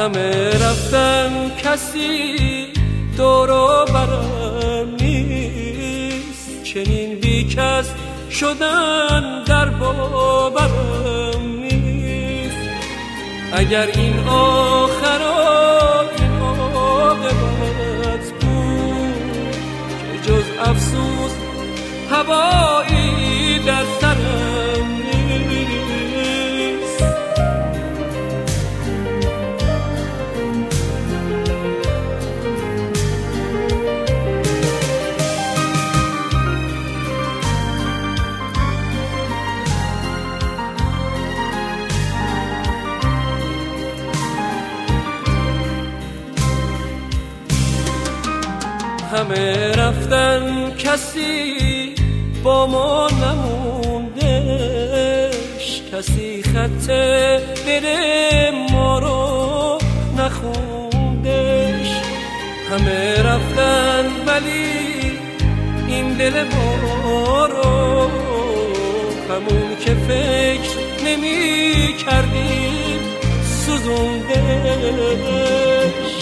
همه رفتن کسی دور و برم نیست، چنین بی کس شدن در باورم نیست. اگر این آخرات این عاقبت بود که جز افسوس هوایی در سرم نیست. همه رفتن کسی با ما نموندش، کسی خط دل ما رو نخوندش. همه رفتن ولی این دل ما رو همون که فکر نمی کردیم سوزوندش.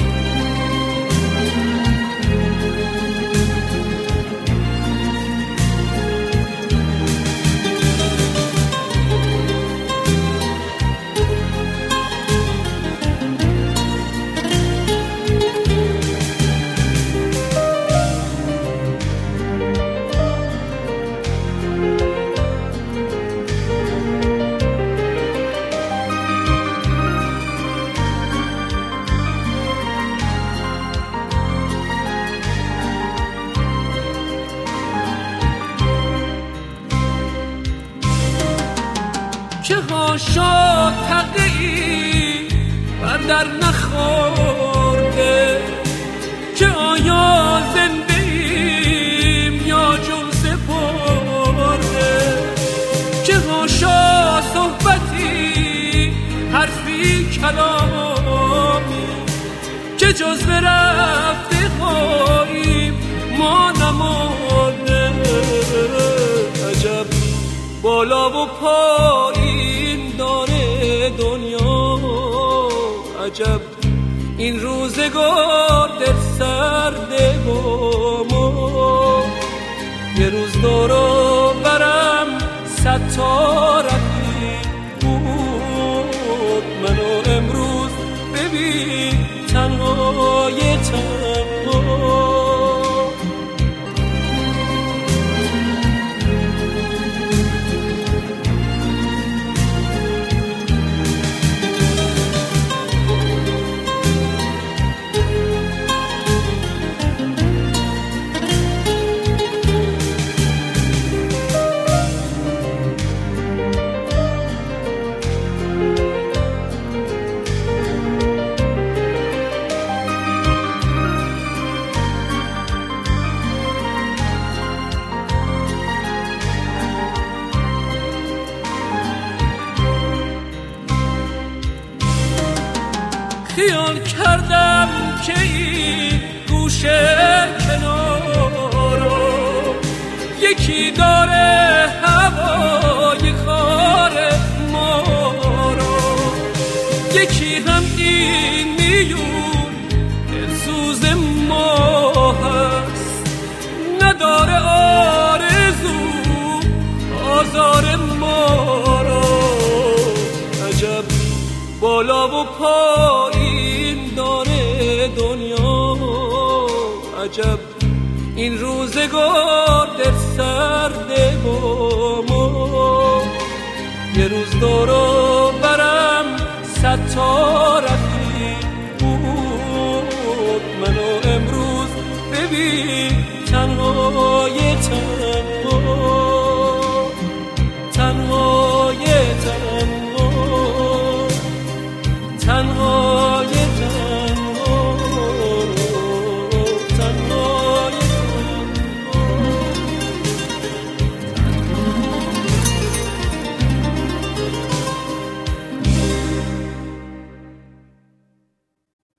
چه ها شد تقدیری بر در نخورده، چه آیا زنده ایم یا جون سپرده. چه ها شد صحبتی حرفی کلامی که جز به رفته خواهیم ما نمانده. عجب بالا و پایین داره دنیا، عجب این روزگار در سرده با ما. یه روز دورو برم 100 تا رفیق بود، منو امروز ببین تنهای تنها. خیال کردم که این گوشه کنارو یکی داره هوای خار ما رو، یکی هم این میون دلسوز ما هست، نداره آرزو آزار ما رو. عجب بالا و پایین داره دنیا، عجب این روزگار در سرده با ما. یه روز دورو برم 100 تا رفیق بود، منو امروز ببین تنهای تنها.